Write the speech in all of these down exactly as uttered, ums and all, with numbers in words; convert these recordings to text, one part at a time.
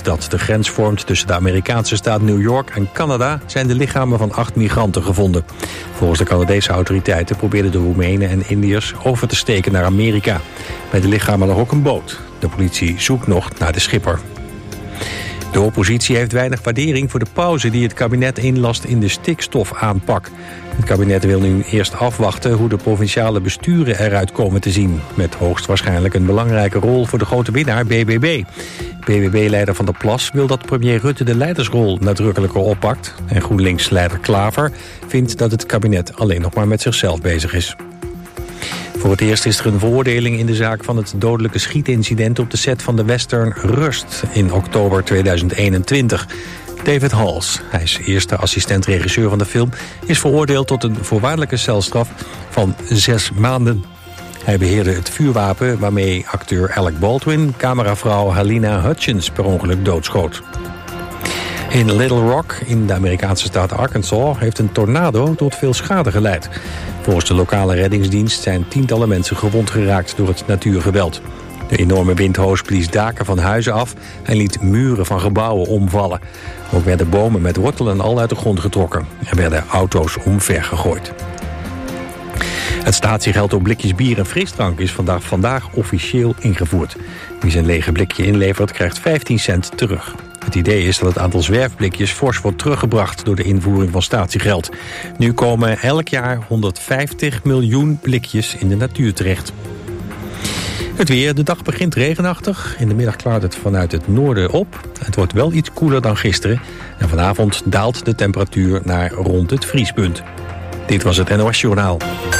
dat de grens vormt tussen de Amerikaanse staat New York en Canada zijn de lichamen van acht migranten gevonden. Volgens de Canadese autoriteiten probeerden de Roemenen en Indiërs over te steken naar Amerika. Bij de lichamen lag ook een boot. De politie zoekt nog naar de schipper. De oppositie heeft weinig waardering voor de pauze die het kabinet inlast in de stikstofaanpak. Het kabinet wil nu eerst afwachten hoe de provinciale besturen eruit komen te zien. Met hoogstwaarschijnlijk een belangrijke rol voor de grote winnaar B B B. B B B-leider Van der Plas wil dat premier Rutte de leidersrol nadrukkelijker oppakt. En GroenLinks-leider Klaver vindt dat het kabinet alleen nog maar met zichzelf bezig is. Voor het eerst is er een veroordeling in de zaak van het dodelijke schietincident op de set van de western Rust in oktober tweeduizend eenentwintig. David Hals, hij is eerste assistent-regisseur van de film, is veroordeeld tot een voorwaardelijke celstraf van zes maanden. Hij beheerde het vuurwapen waarmee acteur Alec Baldwin cameravrouw Halyna Hutchins per ongeluk doodschoot. In Little Rock, in de Amerikaanse staat Arkansas, heeft een tornado tot veel schade geleid. Volgens de lokale reddingsdienst zijn tientallen mensen gewond geraakt door het natuurgeweld. De enorme windhoos blies daken van huizen af en liet muren van gebouwen omvallen. Ook werden bomen met wortelen al uit de grond getrokken. Er werden auto's omver gegooid. Het statiegeld op blikjes bier en frisdrank is vandaag, vandaag officieel ingevoerd. Wie zijn lege blikje inlevert krijgt vijftien cent terug. Het idee is dat het aantal zwerfblikjes fors wordt teruggebracht door de invoering van statiegeld. Nu komen elk jaar honderdvijftig miljoen blikjes in de natuur terecht. Het weer, de dag begint regenachtig. In de middag klaart het vanuit het noorden op. Het wordt wel iets koeler dan gisteren. En vanavond daalt de temperatuur naar rond het vriespunt. Dit was het N O S Journaal.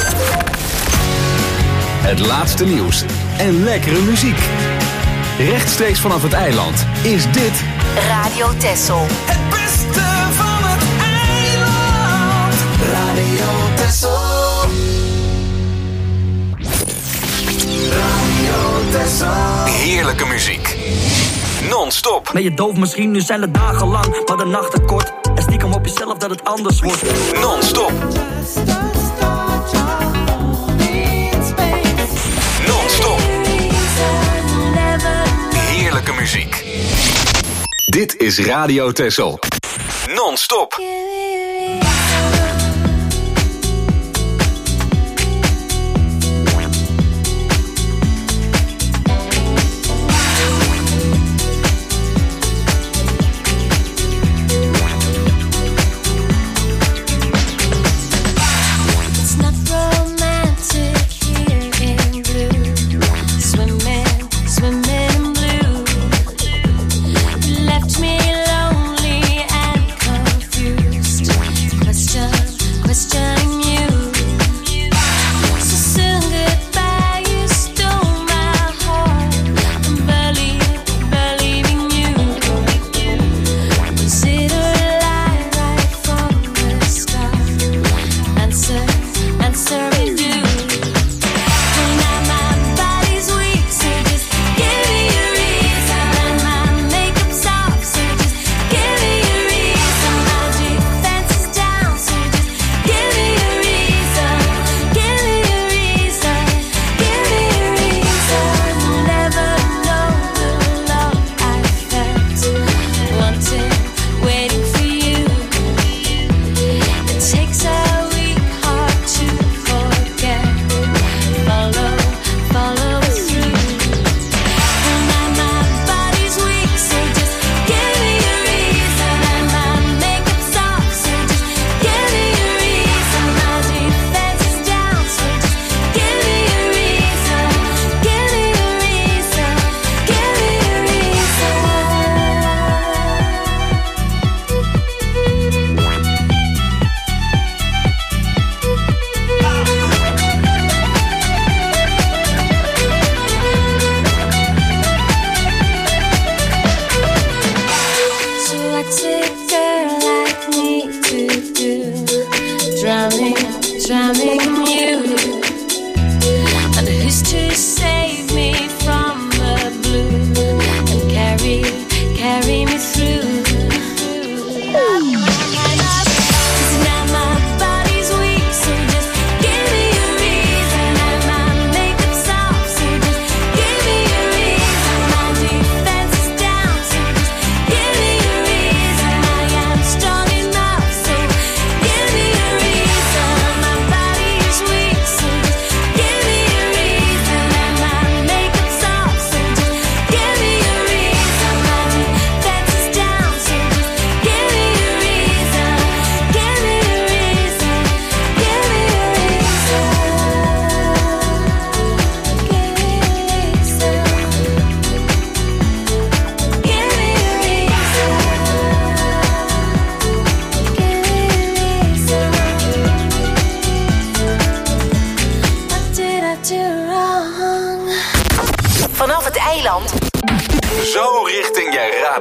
Het laatste nieuws en lekkere muziek. Rechtstreeks vanaf het eiland is dit Radio Texel. Het beste van het eiland. Radio Texel. Radio Texel. heerlijke muziek. Non-stop. Ben je doof misschien, nu zijn de dagen lang, maar de nachten kort. En stiekem op jezelf dat het anders wordt. Non-stop. Non-stop. Heerlijke muziek. Dit is Radio Texel. Non-stop. Left me lonely and confused.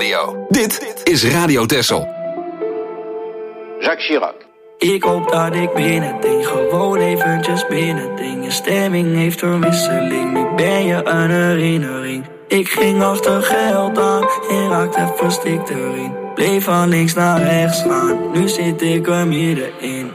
radio. Dit is Radio Texel. Jacques Chirac. Ik hoop dat ik binnending, gewoon eventjes binnending. Je stemming heeft een wisseling, nu ben je een herinnering. Ik ging achter geld aan en raakte verstikt erin. Bleef van links naar rechts gaan, nu zit ik er middenin.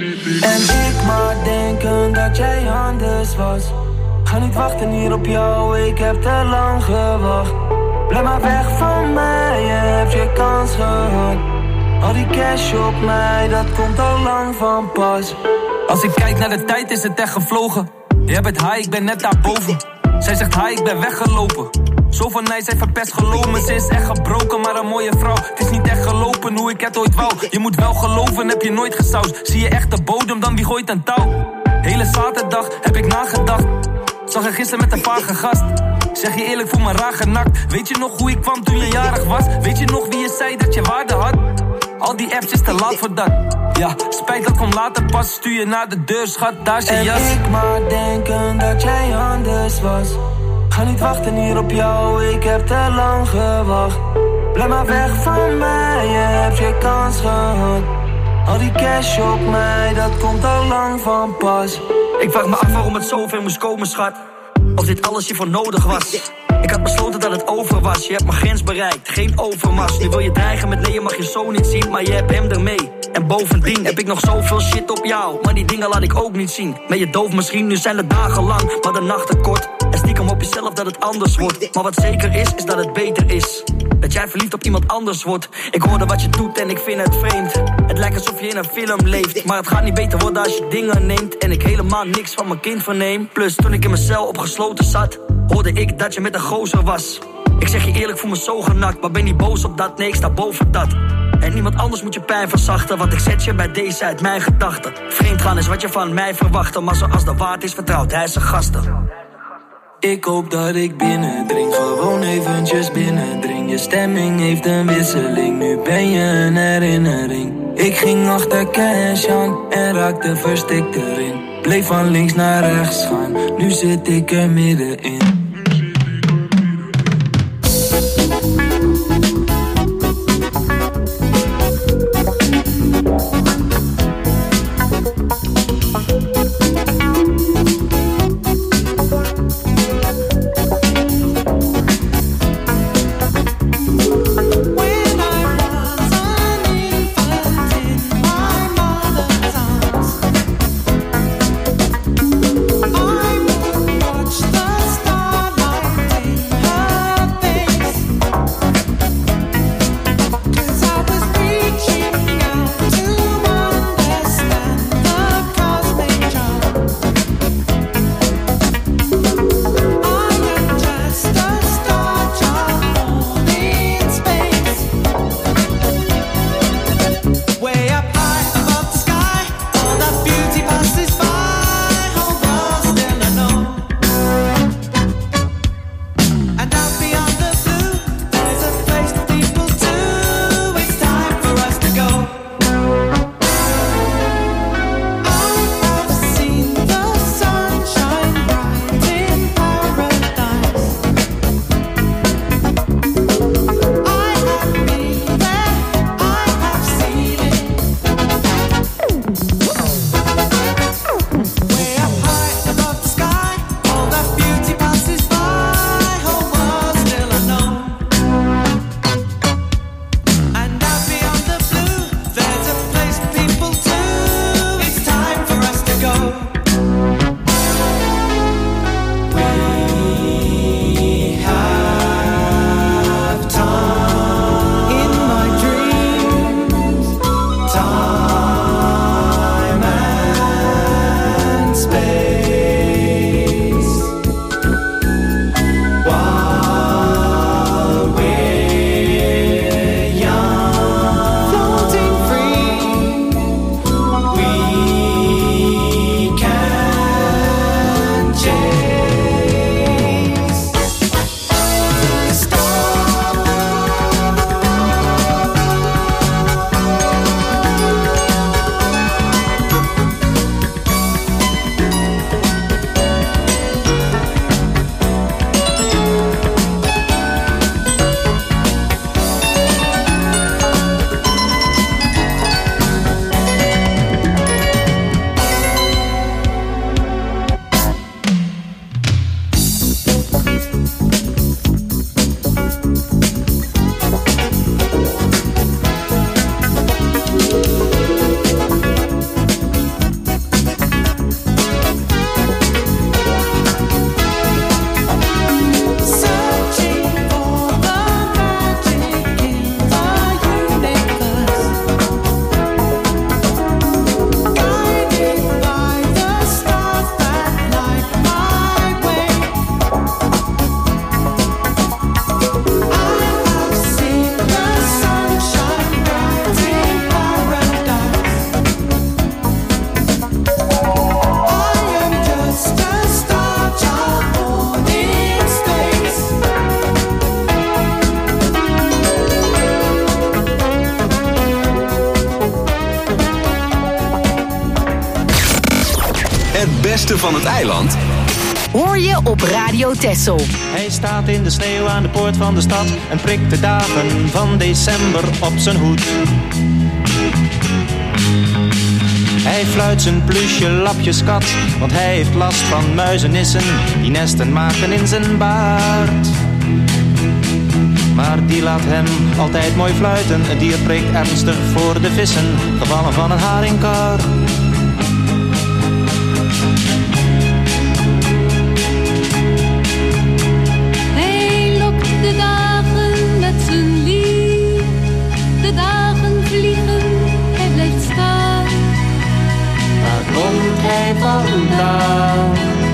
En ik maar denken dat jij anders was. Ga niet wachten hier op jou, ik heb te lang gewacht. Blijf maar weg van mij, je hebt je kans gehad. Al die cash op mij, dat komt al lang van pas. Als ik kijk naar de tijd is het echt gevlogen. Jij bent high, ik ben net daarboven. Zij zegt hi, ik ben weggelopen. Zo van mij, zij verpest geloven. Ze is echt gebroken, maar een mooie vrouw. Het is niet echt gelopen hoe ik het ooit wou. Je moet wel geloven, heb je nooit gesausd. Zie je echt de bodem, dan wie gooit een touw? Hele zaterdag heb ik nagedacht. Zag je gisteren met een vage gast. Zeg je eerlijk, voel me raar genakt. Weet je nog hoe ik kwam toen je jarig was? Weet je nog wie je zei dat je waarde had? Al die apps is te laat voor dat. Ja, spijt dat komt later pas. Stuur je naar de deur, schat, daar is je en jas. En ik maar denken dat jij anders was. Ga niet wachten hier op jou, ik heb te lang gewacht. Blijf maar weg van mij, je hebt je kans gehad. Al die cash op mij, dat komt al lang van pas. Ik vraag me af waarom het zoveel moest komen, schat. Als dit alles hiervoor nodig was. Ik had besloten dat het over was. Je hebt mijn grens bereikt, geen overmars. Nu wil je dreigen met nee, je mag je zo niet zien. Maar je hebt hem ermee. En bovendien heb ik nog zoveel shit op jou. Maar die dingen laat ik ook niet zien. Ben je doof misschien, nu zijn de dagen lang, maar de nachten kort. En stiekem op jezelf dat het anders wordt. Maar wat zeker is, is dat het beter is. Dat jij verliefd op iemand anders wordt. Ik hoorde wat je doet en ik vind het vreemd. Het lijkt alsof je in een film leeft. Maar het gaat niet beter worden als je dingen neemt. En ik helemaal niks van mijn kind verneem. Plus toen ik in mijn cel opgesloten zat, hoorde ik dat je met een gozer was. Ik zeg je eerlijk, voel me zo genakt. Maar ben niet boos op dat, nee ik sta boven dat. En niemand anders moet je pijn verzachten. Want ik zet je bij deze uit mijn gedachten. Vreemd gaan is wat je van mij verwachtte. Maar zoals de waard is vertrouwt hij zijn gasten. Ik hoop dat ik binnendring, gewoon eventjes binnendring. Je stemming heeft een wisseling, nu ben je een herinnering. Ik ging achter cash aan en raakte verstikt erin. Bleef van links naar rechts gaan, nu zit ik er middenin. Stars beste van het eiland hoor je op Radio Texel. Hij staat in de sneeuw aan de poort van de stad en prikt de dagen van december op zijn hoed. Hij fluit zijn plusje lapjeskat, want hij heeft last van muizenissen die nesten maken in zijn baard. Maar die laat hem altijd mooi fluiten, het dier prikt ernstig voor de vissen, gevallen van een haringkar. Hij lokt de dagen met zijn lief, de dagen vliegen, hij blijft staan. Waar komt hij vandaan?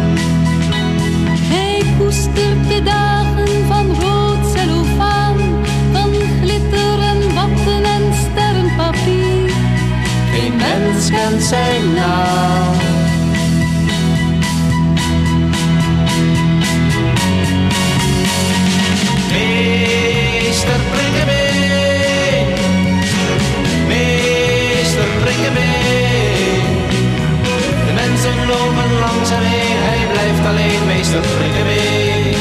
Hij koestert de dagen van rood cellofaan, van glitter en watten en sterrenpapier. Geen mens kent zijn naam. Meester Prikkebeen, meester Prikkebeen. De mensen lopen langs hem heen, hij blijft alleen, meester Prikkebeen.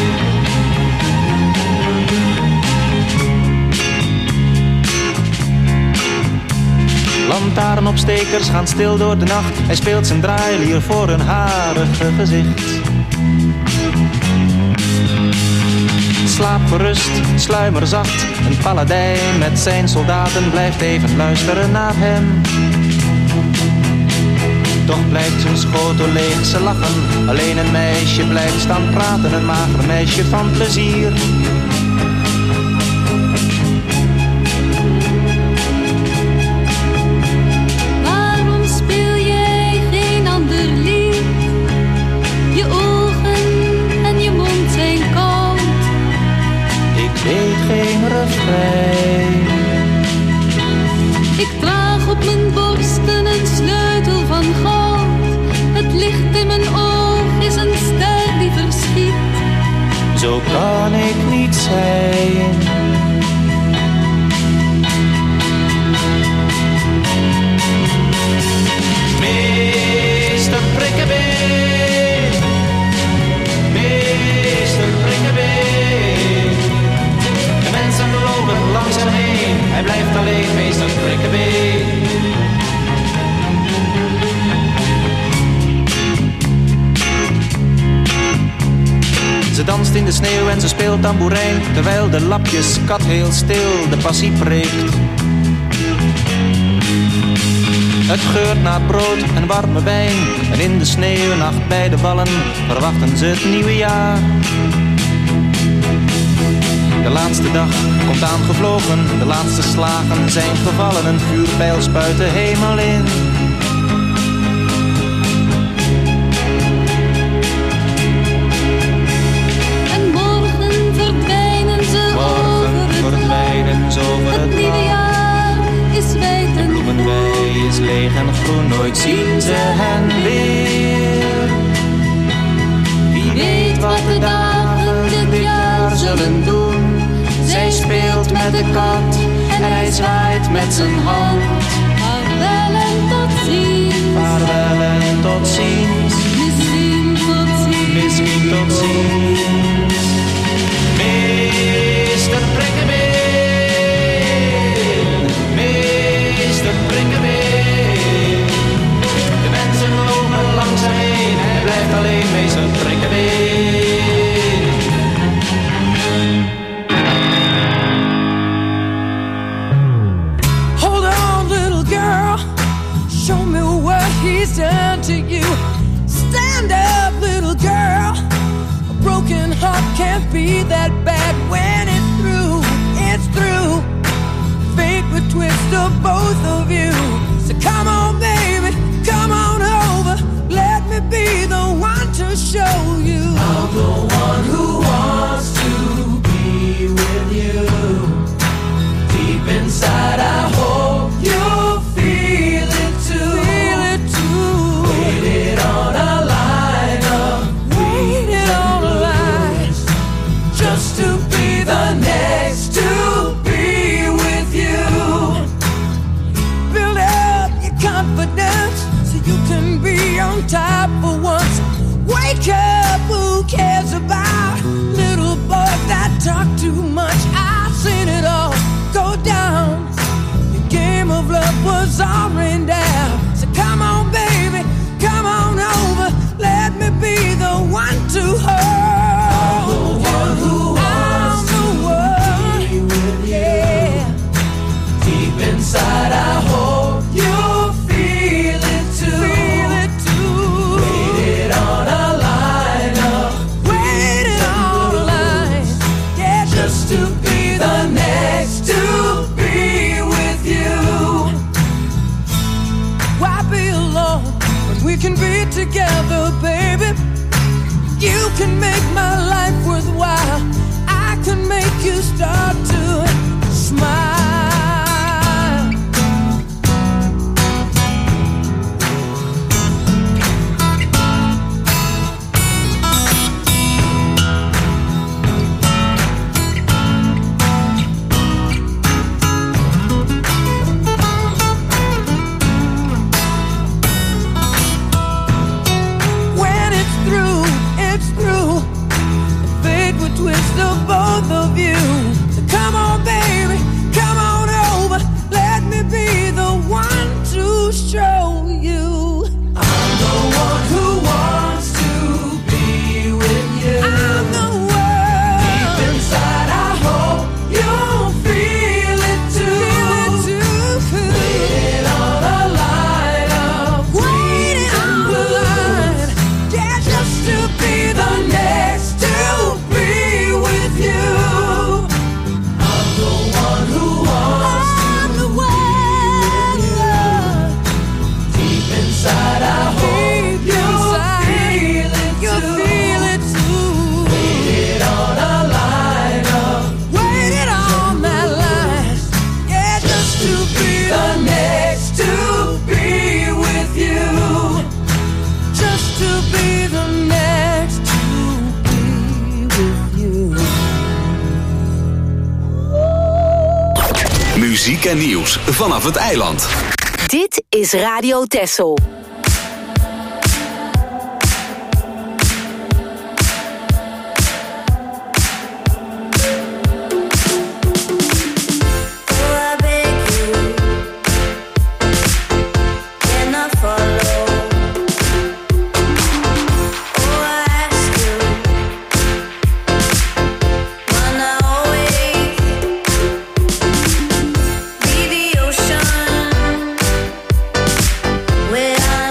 Lantaarnopstekers gaan stil door de nacht, hij speelt zijn draailier voor een harige gezicht. Slaap gerust, sluimer zacht, een paladijn met zijn soldaten blijft even luisteren naar hem. Toch blijft zijn schotel leeg, ze lachen, alleen een meisje blijft staan praten, een mager meisje van plezier. Waarom speel jij geen ander lied? Je ogen en je mond zijn koud. Ik weet geen refrein. Ik draag op mijn borsten een sleutel van goud. Het licht in mijn oog is een ster die verschiet. Zo kan ik niet zijn. Meester Prikkebeen, meester Prikkebeen. De mensen lopen langs hem heen, hij blijft alleen, meester Prikkebeen. Ze danst in de sneeuw en ze speelt tamboerijn, terwijl de lapjeskat heel stil de passie preekt. Het geurt naar brood en warme wijn, en in de sneeuwnacht bij de ballen verwachten ze het nieuwe jaar. De laatste dag komt aangevlogen, de laatste slagen zijn gevallen, een vuurpijl spuit de hemel in. En morgen verdwijnen ze Morgen over het verdwijnen land. ze over Het het nieuwe land. jaar is wijd en Bloemenwei is leeg en groen, nooit zien ze hen weer. Wie weet wat de dagen dit jaar zullen doen. Zij speelt met de kat en hij zwaait met zijn hand. Vaarwel en tot ziens. Vaarwel en tot ziens. Misschien tot ziens. Misschien tot ziens. Meester Prikkebeen, meester Prikkebeen. De mensen lopen langs hem heen, hij blijft alleen, meester Prikkebeen. Hold on, little girl, show me what he's done to you. Stand up, little girl, a broken heart can't be that bad when it's through, it's through. Fate would twist of both of you. So come on, baby, come on over. Let me be the one to show you. I'm the one who wants to be with you. Deep inside, I hope you feel it too. Feel it too. Waited on a line of waited on a line just to be the next to be with you. Muziek en nieuws vanaf het eiland. Dit is Radio Texel. Where I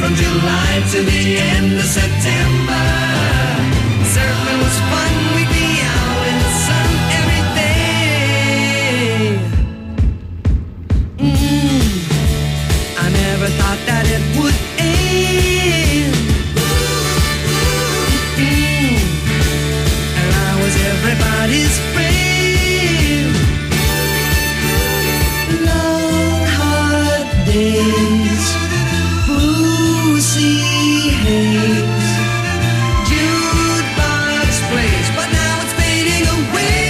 from July to the end of September. Surfing was fun, we'd be out in the sun every day. Mm, I never thought that it would end. Mm, and I was everybody's friend. Long hard days, blue sea haze, jukebox plays, but now it's fading away.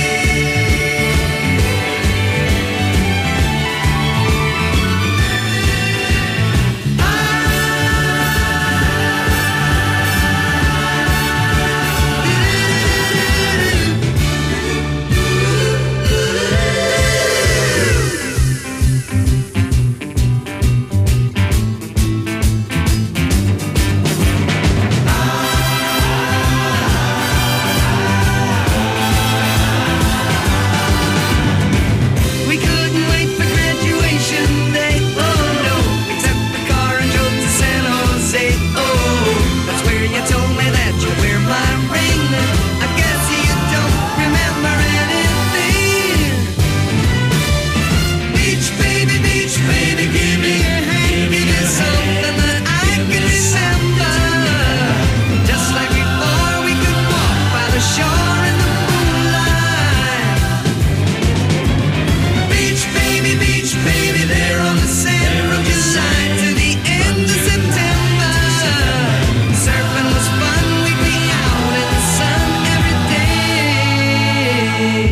We couldn't wait for graduation day, oh no. We took the car and drove to San Jose, oh. That's where you told me that you wear my ring. I guess you don't remember anything. Beach baby, beach baby, give me your hand. Give me something that I can remember. Just like before, we could walk by the shore in the moonlight. Beach baby, beach baby, there on the sand from July to the end of September. Surfing was fun, we'd be out in the sun every day.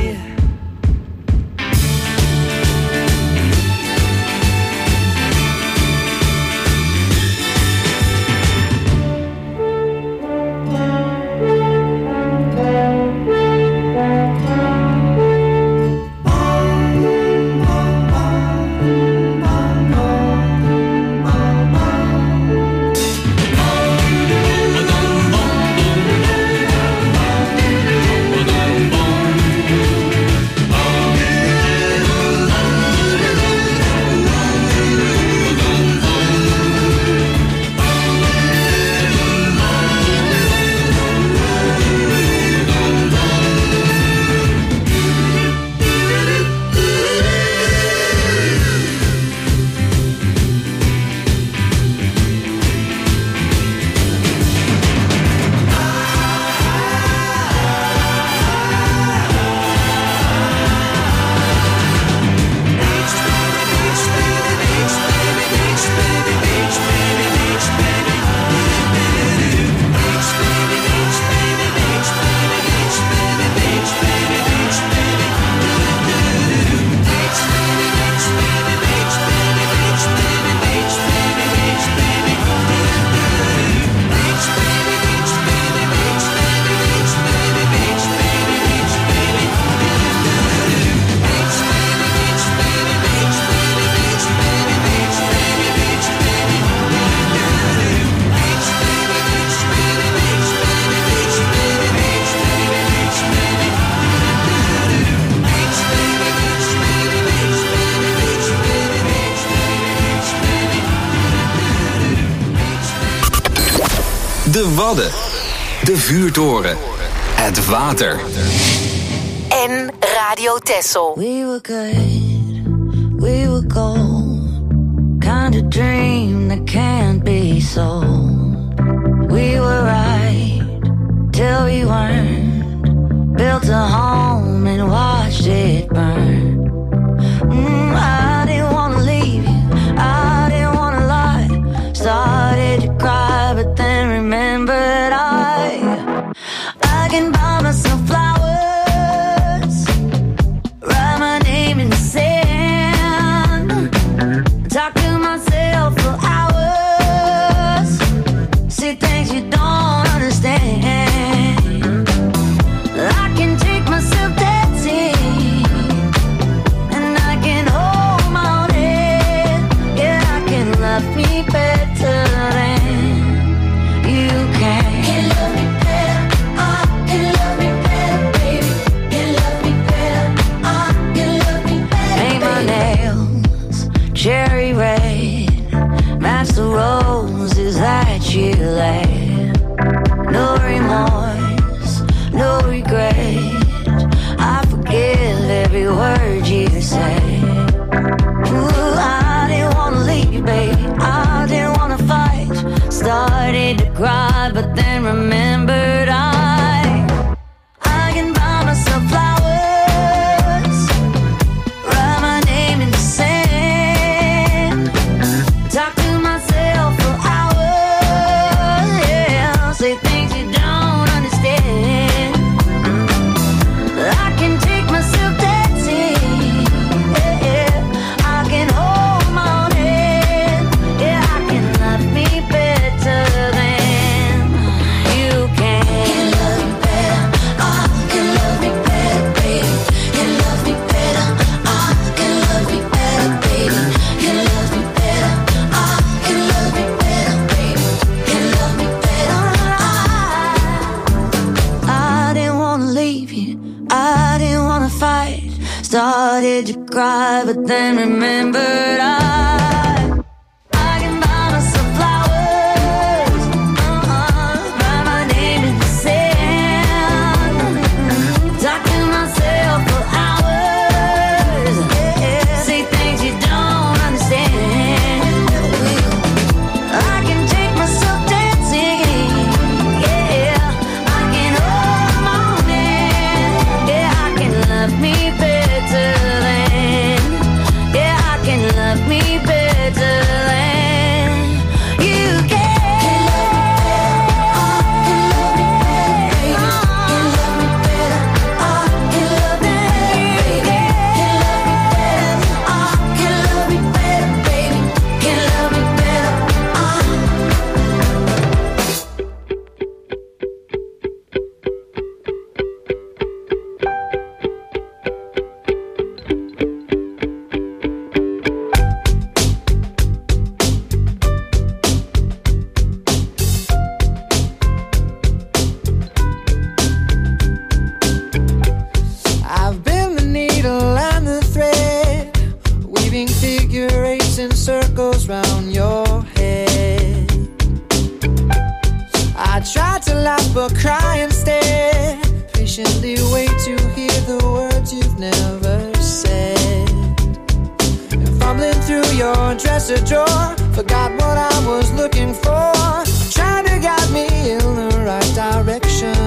De Wadden. De Vuurtoren. Het water. En Radio Texel. We were good, we were gold. Kind of dream that can't be sold. We were right till we weren't. Built a home and watched it burn. Mm, I didn't wanna leave you, I didn't wanna lie. Started to cry, but then remembered I I can buy myself flowers, write my name in the sand, talk to myself for hours, see things you don't understand. I can take my that you left. No remorse, no regret. I forgive every word you say. Ooh, I didn't wanna leave, babe. I didn't wanna fight. Started to cry, but then remembered I I can buy myself flowers, write my name in the sand, talk to myself for hours, yeah, say things you don't understand. I can take myself dancing, yeah, yeah. I can hold my own hand, yeah, I can love me better than you can. Can love me better, I can love me better, baby. Can love me better, I can love me better, baby. Can love me better, I can love me better, baby. Can love me better, I I didn't wanna leave you, I didn't wanna fight. Started to cry, but then remembered I I can buy myself flowers, uh-uh, write my name in the sand, talk to myself for hours, yeah, say things you don't understand. I can take myself dancing, yeah, I can hold my own hand, yeah, I can love me better than, yeah, I can love me better than you can. I've been the needle and the thread, weaving figure eights and circles round your head. I tried to laugh but cry instead, patiently wait to hear the words you've never said. And fumbling through your dresser drawer, forgot what I was looking for, trying to guide me in the right direction.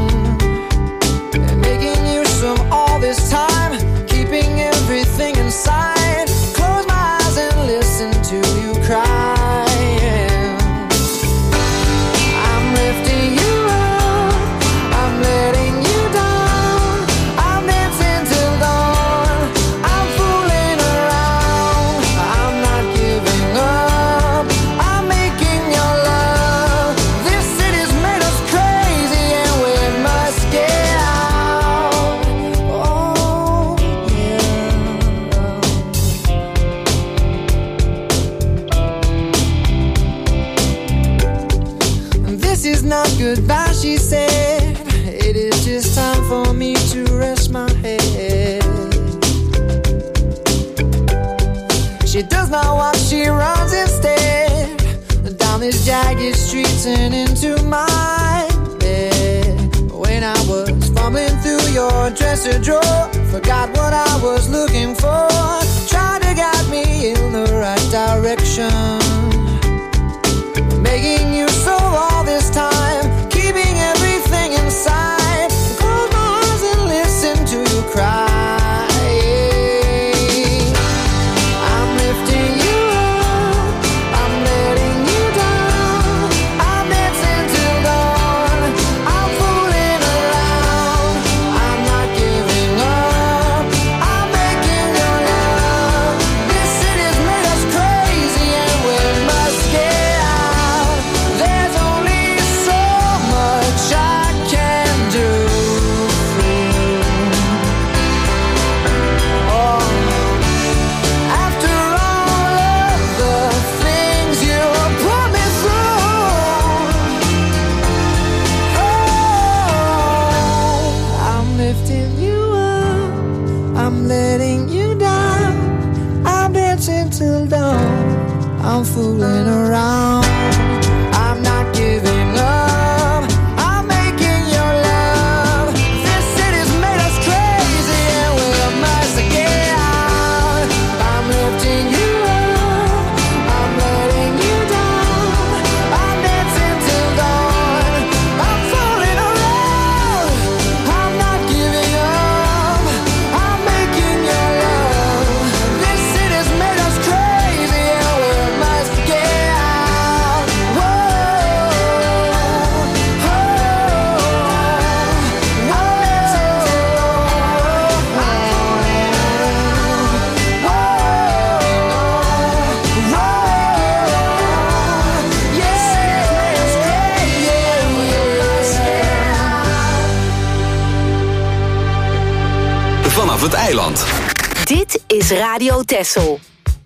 And making use of all this time, keeping everything inside. Close my eyes and listen to you cry. I'm lifting you up, I'm letting you down, I'm dancing till dawn, I'm fooling around, I'm not giving up, I'm making your love. This city's made us crazy and we must get out. Oh, yeah. This is not goodbye, she said. It is just time for me to rest my head. She does not walk, she runs instead, down these jagged streets and into my bed. When I was fumbling through your dresser drawer, forgot what I was looking for, tried to guide me in the right direction. Making you so all this time, keeping everything inside. Close my eyes and listen to you cry. I'm lifting you up, I'm letting you down, I'm dancing till dawn, I'm fooling around, I'm not giving up, I'm making your love. This city's made us crazy and we're vanaf het eiland. Dit is Radio Texel.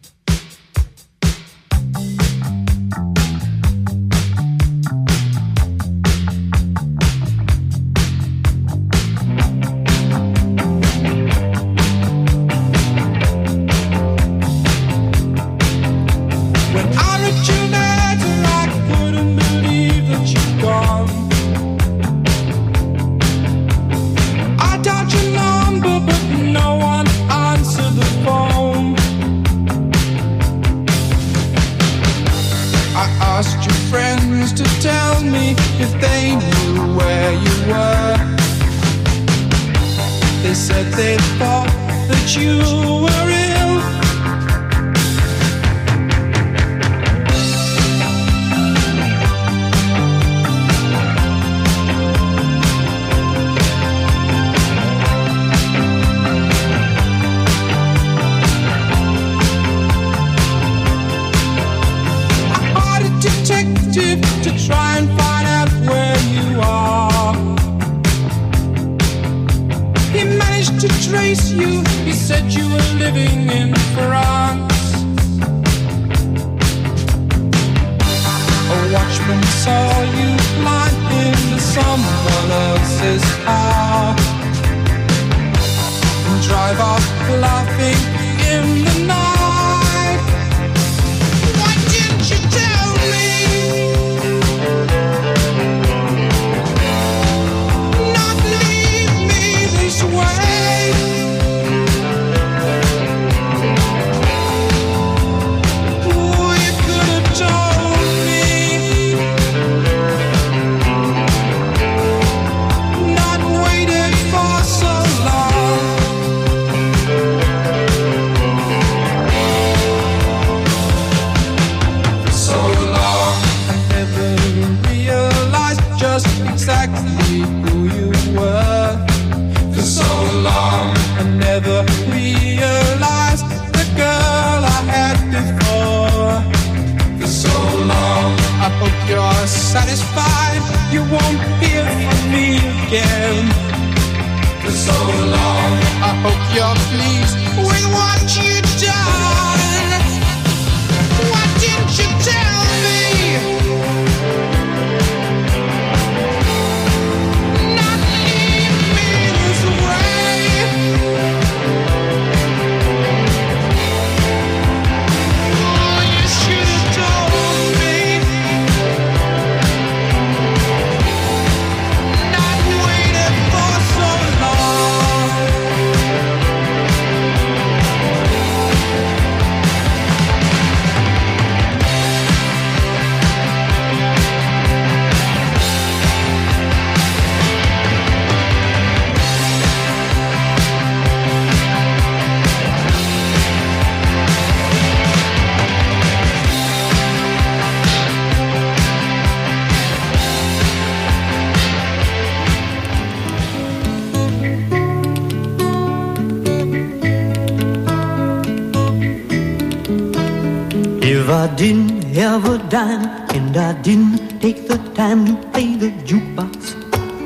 If I didn't have a dime and I didn't take the time to play the jukebox,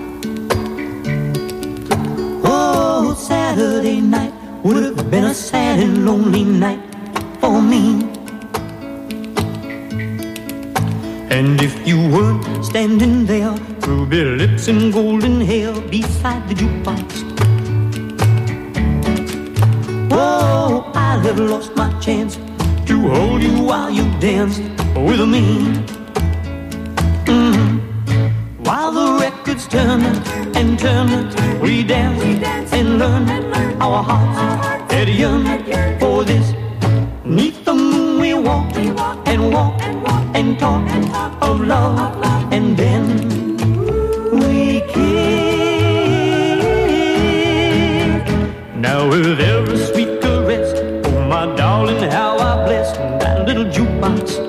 oh, Saturday night would have been a sad and lonely night for me. And if you weren't standing there, ruby lips and golden hair beside the jukebox, oh, I'd have lost my chance to hold you while you danced with me. Mm-hmm. While the records turned and turned, we danced and learned our hearts had yearned for this. Neath the moon we walked and walked and talked of love, and then we kissed. Now with every sweet caress, oh my darling, how I bless that little jukebox.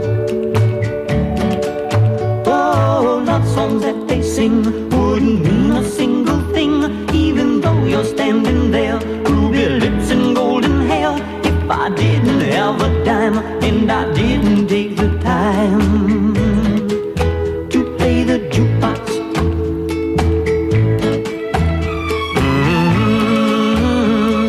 Oh, love songs that they sing wouldn't mean a single thing, even though you're standing there, ruby lips and golden hair. If I didn't have a dime and I didn't take the time to play the jukebox. Mm-hmm.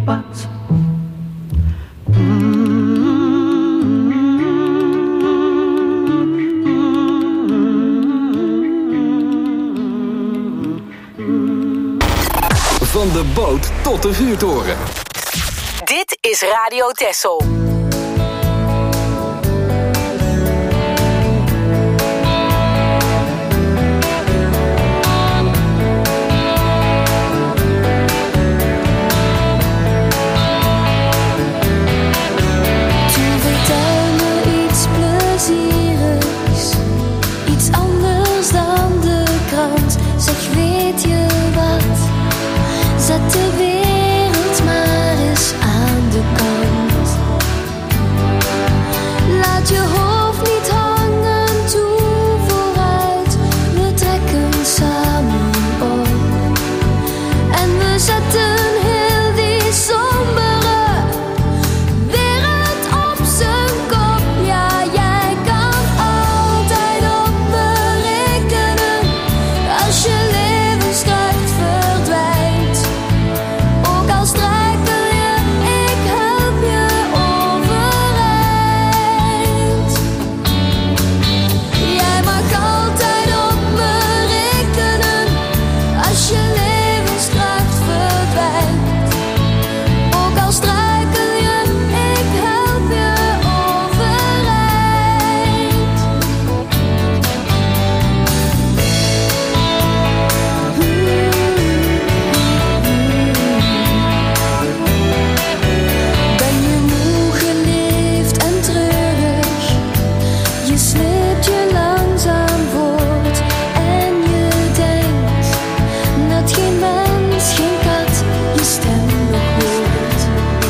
spots. Van de boot tot de vuurtoren. Dit is Radio Texel. Zet de wereld maar eens aan de kant. Laat je hoofd niet hangen, toe vooruit. We trekken samen op. En we zetten heel die sombere wereld op zijn kop. Ja, jij kan altijd op me rekenen. Als je levenskracht verdwijnt. Ook al struikel je, ik help je overeind. Jij mag altijd op me rekenen. Als je levenskracht verdwijnt. Ook al struikel je, ik help je overeind. Ben je moe geleefd en treurig? Je sleept je langzaam voort en je denkt dat geen mens, geen kat je stem nog hoort.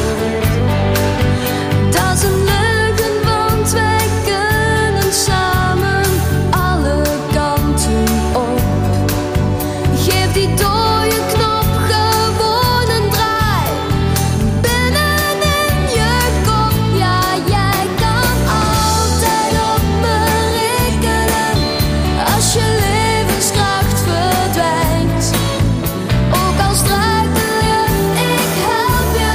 Dat is een leugen, want wij kunnen samen alle kanten op. Geef die dode knop gewoon een draai. Binnenin je kop, ja, jij kan altijd op me rekenen. Als je levenskracht verdwijnt. Ook al struikel je, ik help je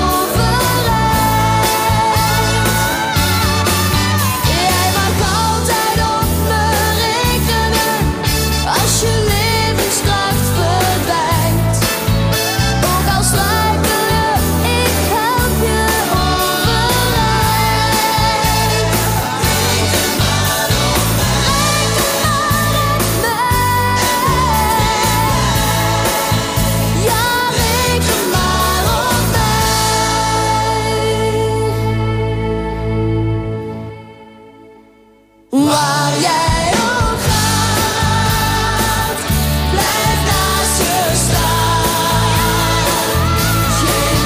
overeind. Jij mag altijd op me rekenen. Als je levenskracht verdwijnt. Ook al struikel je, ik help je overeind. Reken maar op mij. Ja, reken maar op mij. Waar jij ook gaat, blijf naast je staan. Geen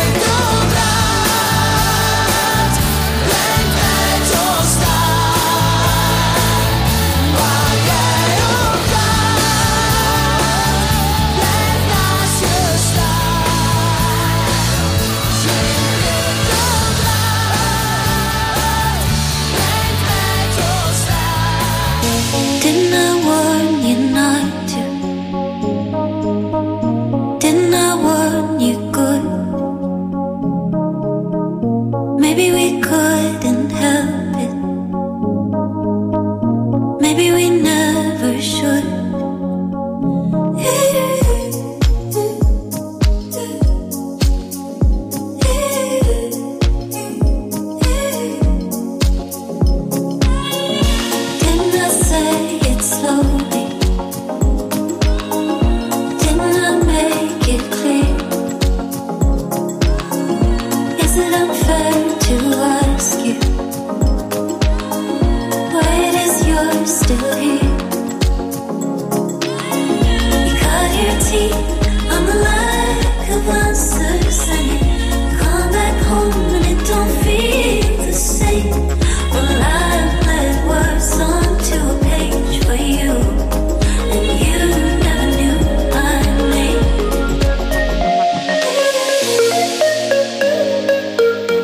prikkeldraad brengt mij tot staan. Waar jij ook gaat, blijf naast je staan. Geen prikkeldraad brengt mij tot staan. Didn't I warn you not to? Didn't I warn you good? Maybe we couldn't help it. Maybe we never should. Didn't I say it slowly? Didn't I make it clear? Is it unfair to ask you why it is you're still here? You cut your teeth on the lack of answers, and you come back home and it don't feel the same. Well, I've let words onto a page for you, and you never knew my name.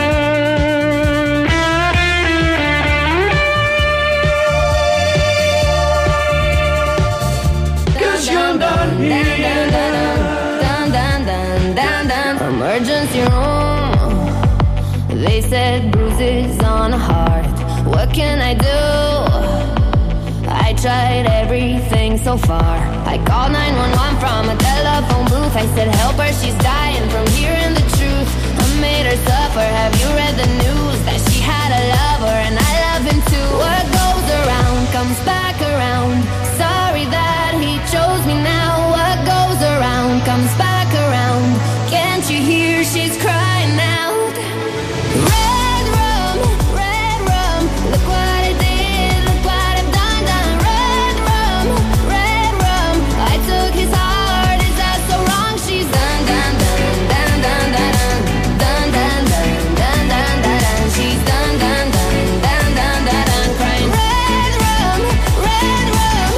man. They said bruises on a heart. What can I do? I tried everything so far. I called nine one one from a telephone booth. I said help her, she's dying from hearing the truth. I made her suffer. Have you read the news? That she had a lover and I love him too. What goes around comes back around. Sorry that he chose me now. What goes around comes back around. Can't you hear she's crying out? Red rum, red rum, look what I did, look what I've done, done. Red rum, red rum, I took his heart, is that so wrong? She's done, done, done, done, done, done, done, done, done, done, done, done. She's done, done, done, done, done, done, done, crying. Red rum, red rum.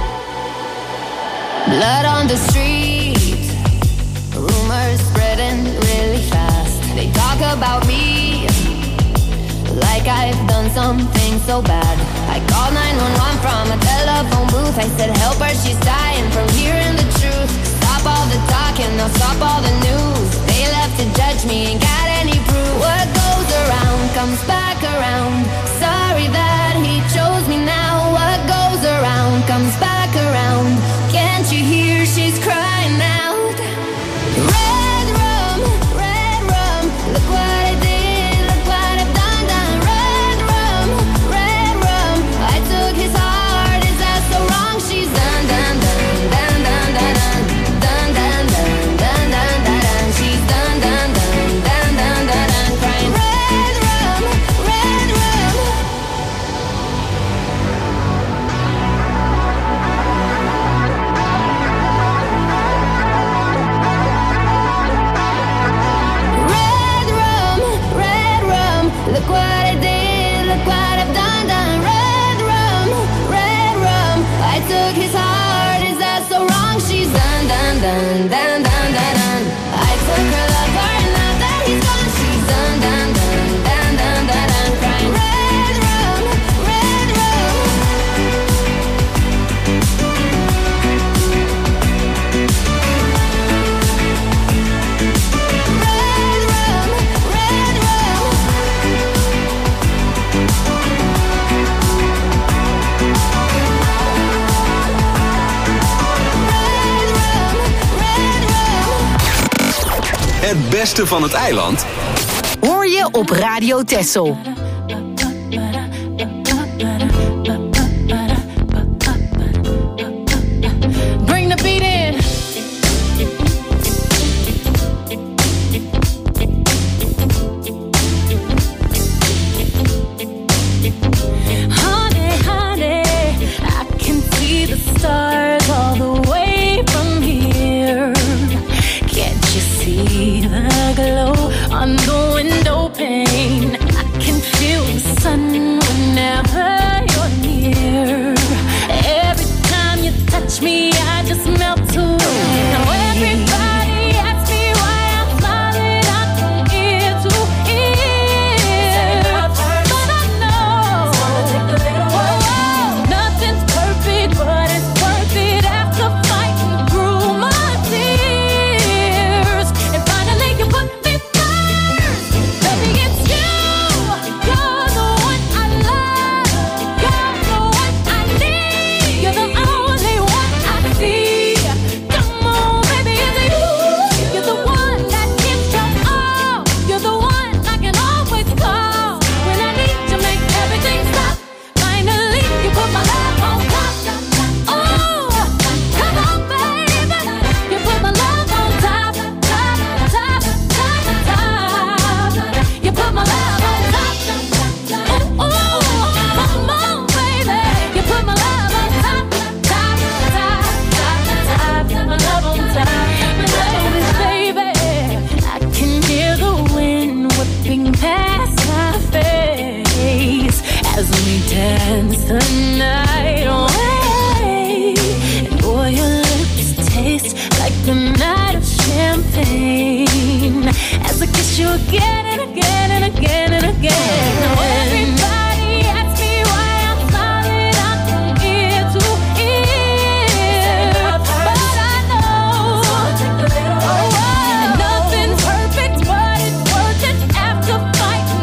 Blood on the street, rumors spreading really fast. They talk about me like I've done something so bad. I called nine one one from a telephone booth. I said help her, she's dying from hearing the truth. Stop all the talking, now stop all the news. They left to judge me, ain't got any proof. What goes around comes back around. Sorry that he chose me now. What goes around comes back around. Can't you hear she's crying out? Red rum, red rum, look what I did, look what I've done, done. Red rum, red rum, I took his heart, is that so wrong? She's done, done, done, done, done, done, done, done, done, done, done, done. She's done, done, done, done, done, done, done, crying. Red rum, red rum. Red rum, red rum, look what I did, look what I've done, done. Red rum, red rum, I took his heart, is that so wrong? She's done, done, done, done, done, done, done. I took her lover and now that he's gone, she's done, done, done, done, done, done, done, crying. Red rum, red rum. Red rum, red rum. Het beste van het eiland Hoor je op Radio Texel. Bring the beat in. Honey, honey, I can see the stars all the way from here. Can't you see the glow on the window pane? I can feel the sun whenever you're near. Every time you touch me, I just melt away. Now everybody asks me why I'm smiling out from ear to ear, but I know whoa, nothing's perfect, but it's worth it after fighting through my tears. And finally you put me first. Baby, it's you. You're the one I love. You're the one I need. You're the only one I see. Come on, baby, it's you. You're the one that gives your all. You're the one I can always call when I need to make everything stop. Finally, you put my love on top. Oh, come on, baby. You put my love on top, top, top, top, top. You put my love on top. Oh, oh, come on, baby. You put my love on top, top, top, top, top. My love on top. My love is, baby. I can hear the wind whipping past my face as we dance the night away. And boy, your lips taste like the night of champagne as I kiss you again and again and again and again. Now everybody asks me why I'm smiling out from ear to ear, but I know oh, nothing's perfect, but it's worth it after fighting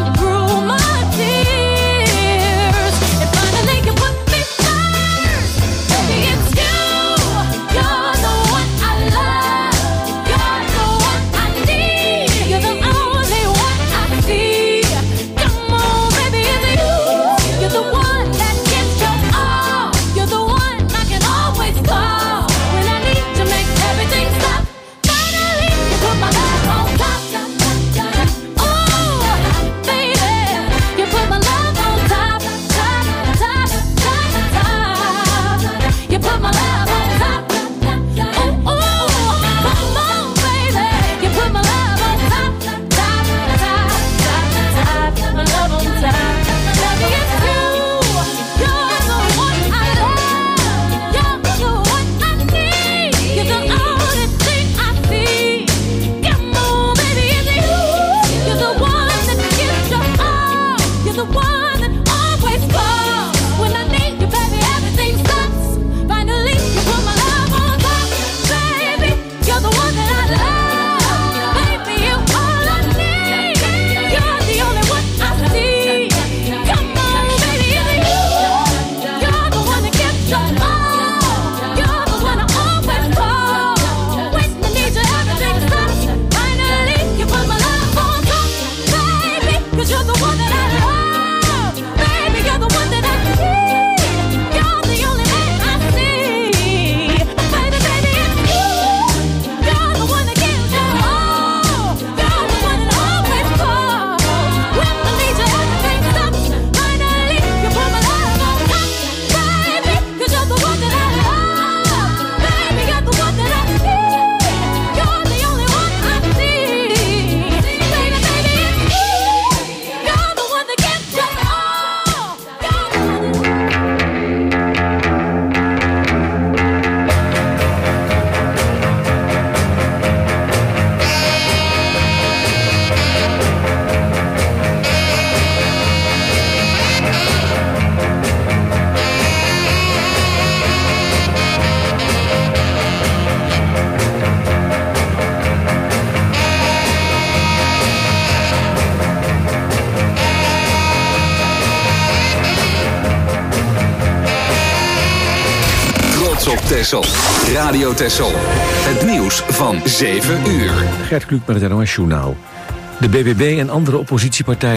op Texel. Radio Texel. Het nieuws van zeven uur. Gert Kluk met het N O S Journaal. De B B B en andere oppositiepartijen